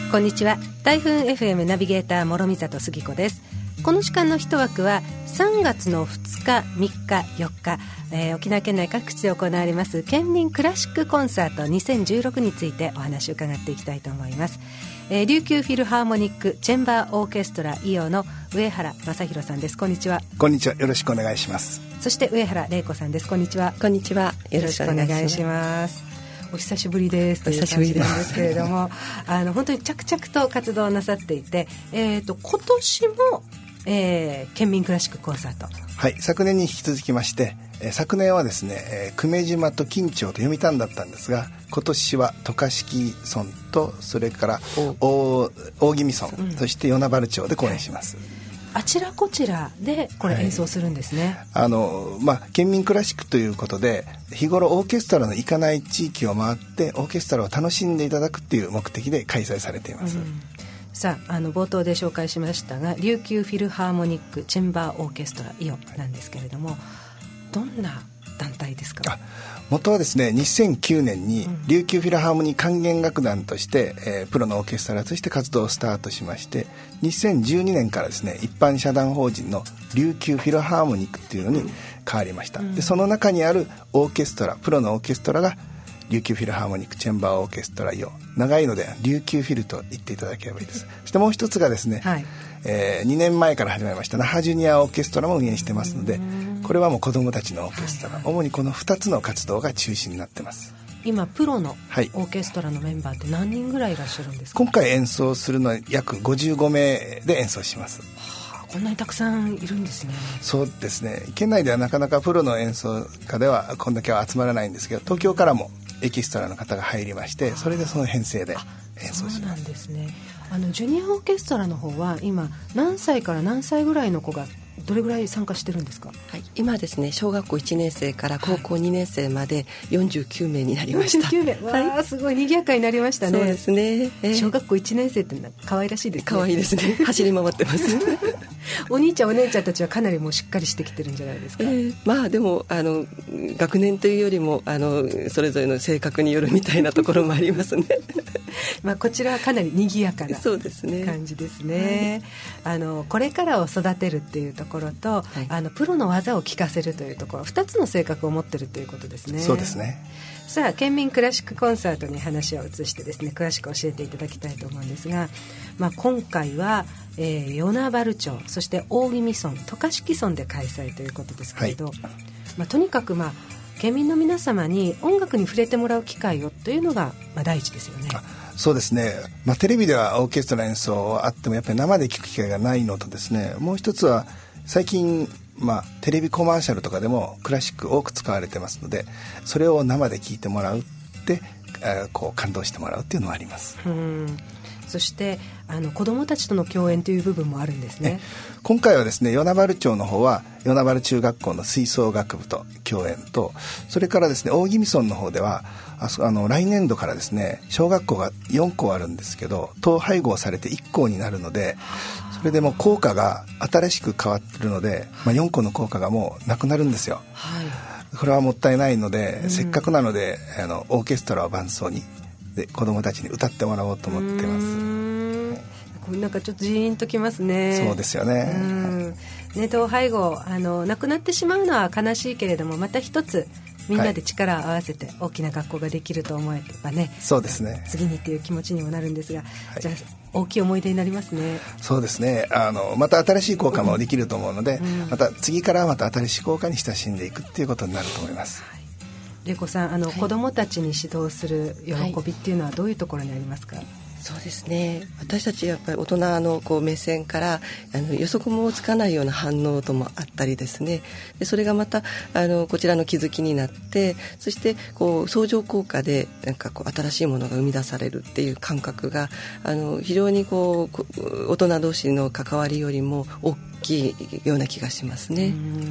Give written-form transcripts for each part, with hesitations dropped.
こんにちは。台風 FM ナビゲーター諸見里杉子です。この時間の一枠は3月の2日3日4日、沖縄県内各地で行われます県民クラシックコンサート2016についてお話を伺っていきたいと思います。琉球フィルハーモニックチェンバーオーケストライオの上原正弘さんです。こんにちは。 こんにちは、よろしくお願いします。 そして上原玲子さんです。こんにちは。 こんにちは、よろしくお願いします。 お久しぶりですという感じなんですけれども本当に着々と活動なさっていて、今年も、県民クラシックコンサート、 はい、昨年に引き続きまして、昨年はですね、久米島と金武と読谷だったんですが、今年は渡嘉敷村とそれから大宜味村、そして与那原町で公演します。 あちらこちらでこれ演奏するんですね。 県民クラシックということで、日頃オーケストラの行かない地域を回ってオーケストラを楽しんでいただくという目的で開催されています。 さあ、冒頭で紹介しましたが、琉球フィルハーモニックチェンバーオーケストライオなんですけれども、どんな団体ですか？ 元はですね、2009年に琉球フィルハーモニー管弦楽団として、プロのオーケストラとして活動をスタートしまして、2012年からですね、一般社団法人の琉球フィルハーモニックっていうのに変わりました。でその中にあるオーケストラ、プロのオーケストラが琉球フィルハーモニックチェンバーオーケストライオ、長いので琉球フィルと言っていただければいいです。そしてもう一つがですね、2年前から始まりました那覇ジュニアオーケストラも運営してますので、これはもう子どもたちのオーケストラ、主にこの2つの活動が中心になってます。 今プロのオーケストラのメンバーって何人ぐらいいらっしゃるんですか？ 今回演奏するのは約55名で演奏します。 こんなにたくさんいるんですね。 そうですね、県内ではなかなかプロの演奏家ではこんだけは集まらないんですけど、東京からもエキストラの方が入りまして、それでその編成で演奏します。 そうなんですね。ジュニアオーケストラの方は今何歳から何歳ぐらいの子がどれぐらい参加してるんですか？ はい、今ですね、小学校1年生から高校2年生まで49名になりました。 49名、わあ、すごい賑やかになりましたね。 そうですね、 小学校1年生って可愛らしいですね。 可愛いですね、走り回ってますお兄ちゃんお姉ちゃんたちはかなりもうしっかりしてきてるんじゃないですか？ でも学年というよりもそれぞれの性格によるみたいなところもありますねこちらはかなり賑やかなそうですね、 感じですね。これからを育てるっていうところと、プロの技を聞かせるというところ、2つの性格を持ってるということですね。 そうですね。 さあ、県民クラシックコンサートに話を移してですね、詳しく教えていただきたいと思うんですが、今回は、与那原町、そして大宜味村、渡嘉敷村で開催ということですけれど、とにかく県民の皆様に音楽に触れてもらう機会をというのが、第一ですよね。 そうですね、テレビではオーケストラ演奏あってもやっぱり生で聴く機会がないのとですね、もう一つは最近テレビコマーシャルとかでもクラシック多く使われてますので、それを生で聴いてもらうって感動してもらうっていうのはあります。 そして子どもたちとの共演という部分もあるんですね。 今回はですね、与那原町の方は与那原中学校の吹奏楽部と共演と、それからですね、大宜味村の方では来年度からですね、小学校が4校あるんですけど、統廃合されて1校になるので、それでもう校歌が新しく変わってるので、4校の校歌がもうなくなるんですよ。これはもったいないので、せっかくなのでオーケストラを伴奏にで子どもたちに歌ってもらおうと思ってます。 なんかちょっとジーンときますね。 そうですよね。 統廃合なくなってしまうのは悲しいけれども、また一つみんなで力を合わせて大きな学校ができると思えばね、 そうですね、 次にっていう気持ちにもなるんですが、じゃあ大きい思い出になりますね。 そうですね、また新しい校歌もできると思うので、また次からまた新しい校歌に親しんでいくっていうことになると思います。 玲子さん、子どもたちに指導する喜びっていうのはどういうところにありますか？ そうですね、私たちやっぱり大人の目線から予測もつかないような反応ともあったりですね、でそれがまたこちらの気づきになって、そして相乗効果で新しいものが生み出されるっていう感覚が非常に大人同士の関わりよりも大きいような気がしますね。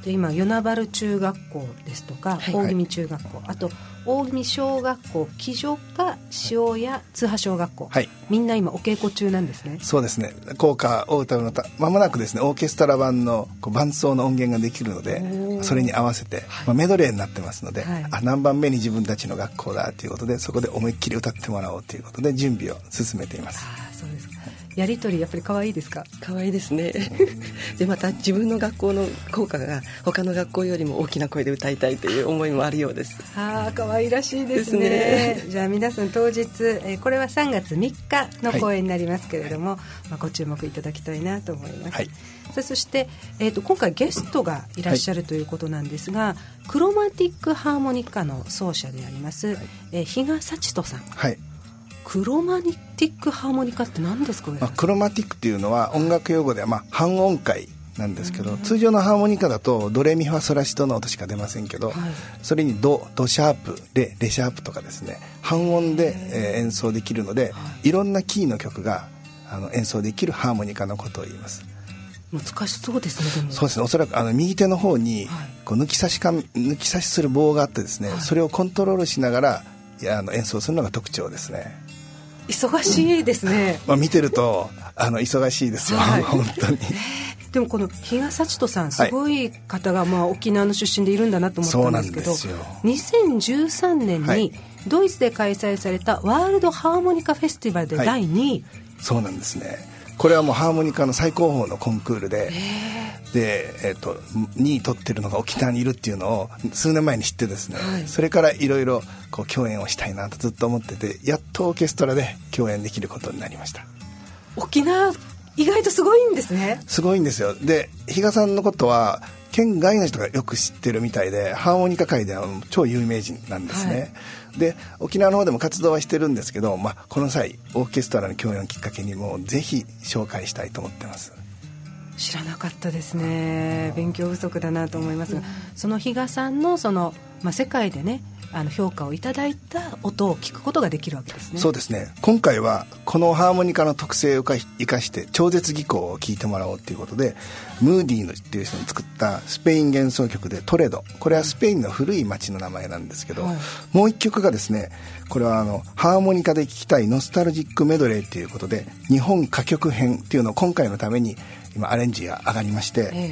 で今与那原中学校ですとか、大宜味中学校、あと大宜味小学校、木女が塩谷津波小学校、みんな今お稽古中なんですね。 そうですね。校歌を歌うのとまもなくですね、オーケストラ版の伴奏の音源ができるので、それに合わせて、メドレーになってますので、何番目に自分たちの学校だということで、そこで思いっきり歌ってもらおうということで準備を進めています。 そうですか。やり取りやっぱり可愛いですか？ 可愛いですねでまた自分の学校の校歌が他の学校よりも大きな声で歌いたいという思いもあるようです。 可愛らしいですね。じゃあ皆さん当日、これは3月3日の公演になりますけれども、ご注目いただきたいなと思います。そして、今回ゲストがいらっしゃるということなんですが、クロマティックハーモニカの奏者であります、比嘉幸人さん。クロマティックハーモニカって何ですか？ クロマティックっていうのは音楽用語では半音階なんですけど、通常のハーモニカだとドレミファソラシドの音しか出ませんけど、それにドシャープレシャープとかですね、半音で、演奏できるので、いろんなキーの曲が演奏できるハーモニカのことを言います。 難しそうですね。でもそうですね。おそらく右手の方にこう抜き差しする棒があってですね、それをコントロールしながら演奏するのが特徴ですね。 忙しいですね。 見てると忙しいですよ、本当に。 でもこの比嘉幸人さん、すごい方が沖縄の出身でいるんだなと思ったんですけど、2013年にドイツで開催されたワールドハーモニカフェスティバルで第2位、 そうなんですね。これはもうハーモニカの最高峰のコンクールで、2位取ってるのが沖縄にいるっていうのを数年前に知ってですね、それからいろいろ共演をしたいなとずっと思ってて、やっとオーケストラで共演できることになりました。 沖縄意外とすごいんですね。 すごいんですよ。で、比嘉さんのことは県外の人がよく知ってるみたいで、ハーモニカ界では超有名人なんですね。で、沖縄の方でも活動はしてるんですけど、この際オーケストラの共演をきっかけにもぜひ紹介したいと思ってます。 知らなかったですね。勉強不足だなと思いますが、その比嘉さんの世界でね、評価をいただいた音を聞くことができるわけですね。 そうですね。今回はこのハーモニカの特性を生かして超絶技巧を聞いてもらおうということで、ムーディーっていう人に作ったスペイン幻想曲でトレド、これはスペインの古い町の名前なんですけど、もう一曲がですね、これはハーモニカで聴きたいノスタルジックメドレーということで、日本歌曲編っていうのを今回のために今アレンジが上がりまして、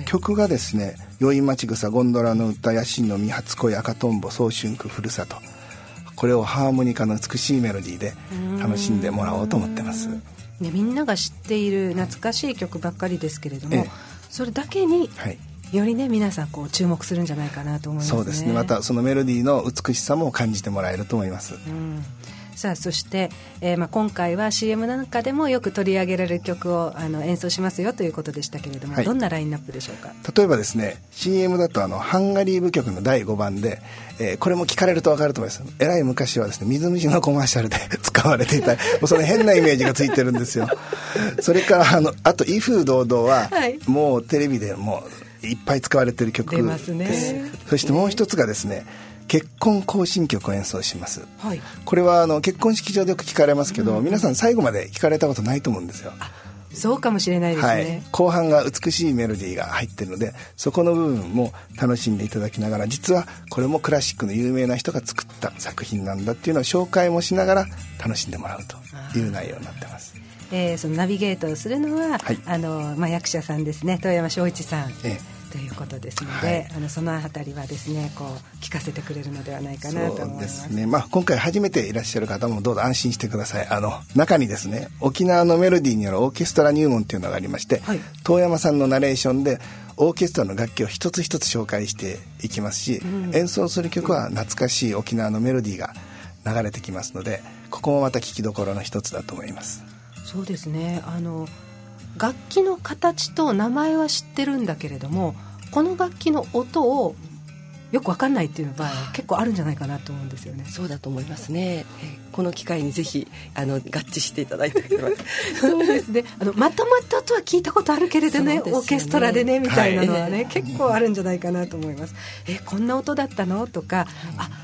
曲がですね、宵町草、ゴンドラの歌、野心の実、初恋、赤とんぼ、早春句、ふるさと、これをハーモニカの美しいメロディーで楽しんでもらおうと思ってます。 みんなが知っている懐かしい曲ばっかりですけれども、それだけによりね、皆さん注目するんじゃないかなと思いますね。 そうですね。またそのメロディーの美しさも感じてもらえると思います。 さあ、そして、今回は CM なんかでもよく取り上げられる曲を演奏しますよということでしたけれども、どんなラインナップでしょうか？ 例えばですね、 CM だとハンガリー舞曲の第5番で、これも聞かれると分かると思います。えらい昔はですね、水虫のコマーシャルで使われていたもうその変なイメージがついてるんですよそれからあと威風堂々は、もうテレビでもういっぱい使われている曲です。 出ますね。 そしてもう一つがですね、結婚行進曲を演奏します。これは結婚式場でよく聞かれますけど、皆さん最後まで聞かれたことないと思うんですよ。 そうかもしれないですね。 後半が美しいメロディーが入ってるので、そこの部分も楽しんでいただきながら、実はこれもクラシックの有名な人が作った作品なんだっていうのを紹介もしながら楽しんでもらうという内容になってます。 そのナビゲートをするのは、役者さんですね、遠山正一さん、ということですので、そのあたりはですね、聞かせてくれるのではないかなと思います。 そうですね。今回初めていらっしゃる方もどうぞ安心してください。中にですね、沖縄のメロディーによるオーケストラ入門というのがありまして、遠山さんのナレーションでオーケストラの楽器を一つ一つ紹介していきますし、演奏する曲は懐かしい沖縄のメロディーが流れてきますので、ここもまた聴きどころの一つだと思います。 そうですね。楽器の形と名前は知ってるんだけれども、この楽器の音をよく分かんないっていう場合は結構あるんじゃないかなと思うんですよね。 そうだと思いますね。この機会にぜひ合致していただいてそうですね。まとまった音は聞いたことあるけれどね、オーケストラでねみたいなのはね、結構あるんじゃないかなと思います。こんな音だったのとか、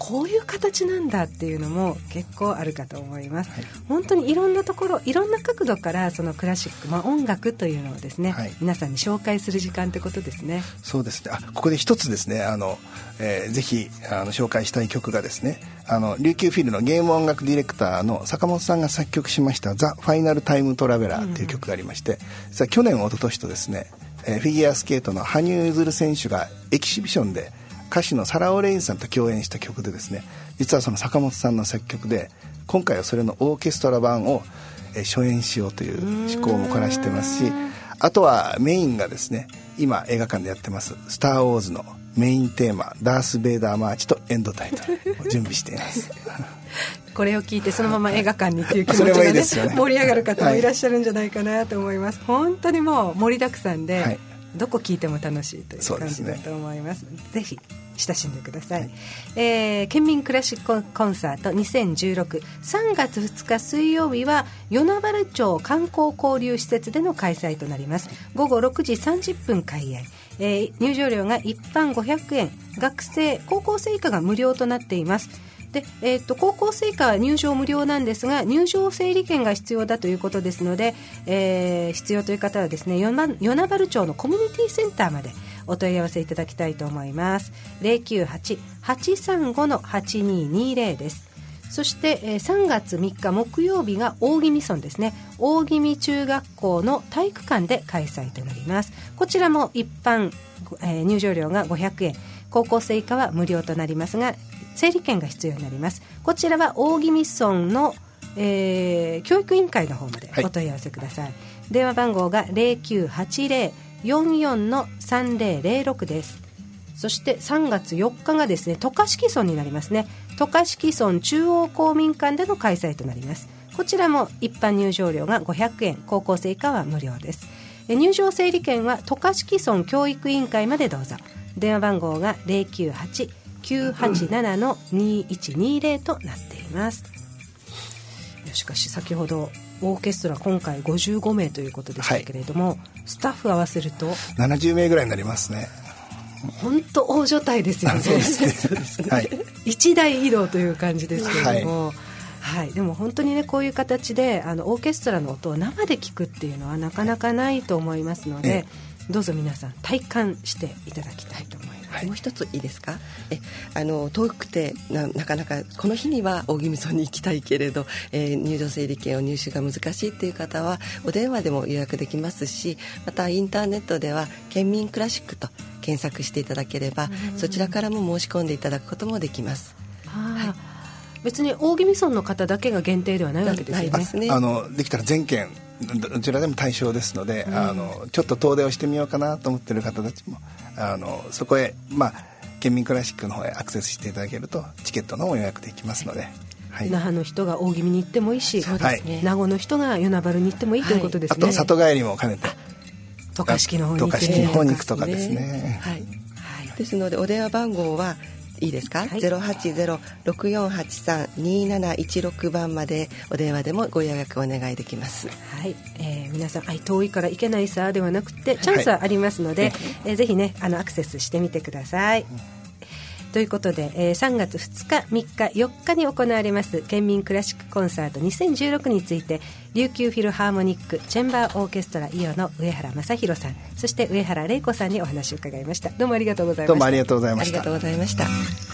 こういう形なんだっていうのも結構あるかと思います、本当にいろんなところ、いろんな角度からそのクラシック、音楽というのをですね、皆さんに紹介する時間ってことですね。 そうですね。ここで一つですね、ぜひ紹介したい曲がですね、琉球フィルのゲーム音楽ディレクターの坂本さんが作曲しましたザ・ファイナルタイムトラベラーっていう曲がありまして、実は去年一昨年とですね、フィギュアスケートの羽生結弦選手がエキシビションで歌手のサラ・オレインさんと共演した曲でですね、実はその坂本さんの作曲で、今回はそれのオーケストラ版を初演しようという趣向も凝らしてますし、あとはメインがですね、今映画館でやってますスター・ウォーズのメインテーマ、ダース・ベイダー・マーチとエンドタイトルを準備していますこれを聞いてそのまま映画館にっていう気持ちが、ね盛り上がる方もいらっしゃるんじゃないかなと思います、本当にもう盛りだくさんで、どこ聞いても楽しいという感じだと思います。ぜひ親しんでください、県民クラシックコンサート2016、3月2日水曜日は与那原町観光交流施設での開催となります。午後6時30分開演、入場料が一般500円、学生高校生以下が無料となっています。で高校生以下は入場無料なんですが、入場整理券が必要だということですので、必要という方はですね、与那原町のコミュニティセンターまでお問い合わせいただきたいと思います。 098-835-8220 です。そして、3月3日木曜日が大宜味村ですね、大宜味中学校の体育館で開催となります。こちらも一般、入場料が500円、高校生以下は無料となりますが、整理券が必要になります。こちらは大宜味村の、教育委員会の方までお問い合わせください、電話番号が 0980-44-3006 です。そして3月4日がですね、渡嘉敷村になりますね。渡嘉敷村中央公民館での開催となります。こちらも一般入場料が500円、高校生以下は無料です。入場整理券は渡嘉敷村教育委員会までどうぞ。電話番号が 098-987-2120 となっています。しかし先ほどオーケストラ今回55名ということでしたけれども、スタッフ合わせると 70名ぐらいになりますね。 本当大所帯ですよね。 そうですねはい、 一大移動という感じですけれども、でも本当にね、こういう形でオーケストラの音を生で聞くっていうのはなかなかないと思いますので、どうぞ皆さん体感していただきたいと思います。 もう一ついいですか。遠くて なかなかこの日には大宜味村に行きたいけれど、入場整理券を入手が難しいという方はお電話でも予約できますし、またインターネットでは県民クラシックと検索していただければ、そちらからも申し込んでいただくこともできます。 別に大宜味村の方だけが限定ではないわけですよね。 できたら全県どちらでも対象ですので、ちょっと遠出をしてみようかなと思っている方たちもそこへ、県民クラシックの方へアクセスしていただけるとチケットの予約できますので、 那覇の人が大宜味に行ってもいいし、名護の人が与那原に行ってもいいということですね。 あと里帰りも兼ねて渡嘉敷の方に行くとかですね。 ですのでお電話番号はいいですか、080-6483-2716 番までお電話でもご予約お願いできます。 皆さん遠いから行けないさではなくてチャンスはありますので、ぜひねアクセスしてみてください。ということで、3月2日3日4日に行われます県民クラシックコンサート2016について、琉球フィルハーモニックチェンバーオーケストラ伊予の上原正弘さん、そして上原玲子さんにお話を伺いました。どうもありがとうございました。 どうもありがとうございました。 ありがとうございました。